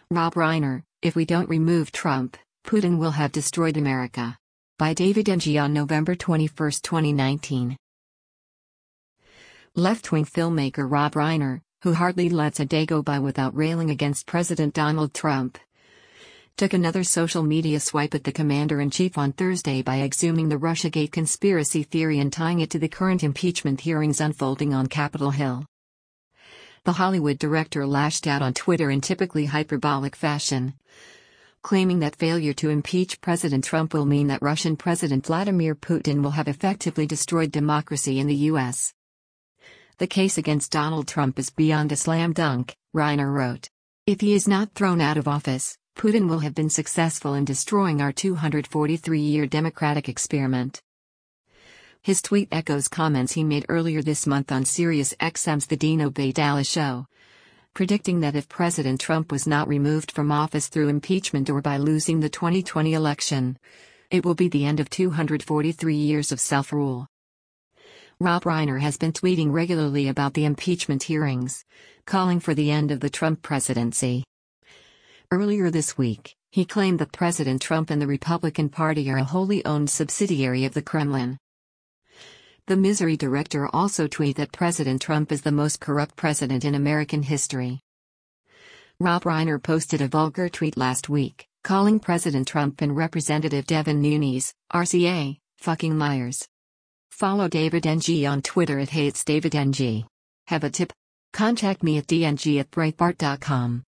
Rob Reiner, if we don't remove Trump, Putin will have destroyed America. By David Ng on November 21, 2019. Left-wing filmmaker Rob Reiner, who hardly lets a day go by without railing against President Donald Trump, took another social media swipe at the commander-in-chief on Thursday by exhuming the Russiagate conspiracy theory and tying it to the current impeachment hearings unfolding on Capitol Hill. The Hollywood director lashed out on Twitter in typically hyperbolic fashion, claiming that failure to impeach President Trump will mean that Russian President Vladimir Putin will have effectively destroyed democracy in the U.S. The case against Donald Trump is beyond a slam dunk, Reiner wrote. If he is not thrown out of office, Putin will have been successful in destroying our 243-year democratic experiment. His tweet echoes comments he made earlier this month on SiriusXM's The Dino Baydala Show, predicting that if President Trump was not removed from office through impeachment or by losing the 2020 election, it will be the end of 243 years of self-rule. Rob Reiner has been tweeting regularly about the impeachment hearings, calling for the end of the Trump presidency. Earlier this week, he claimed that President Trump and the Republican Party are a wholly owned subsidiary of the Kremlin. The Misery director also tweeted that President Trump is the most corrupt president in American history. Rob Reiner posted a vulgar tweet last week, calling President Trump and Representative Devin Nunes, RCA, fucking liars. Follow David Ng on Twitter at @HatesDavidNG. Have a tip? Contact me at dng@breitbart.com.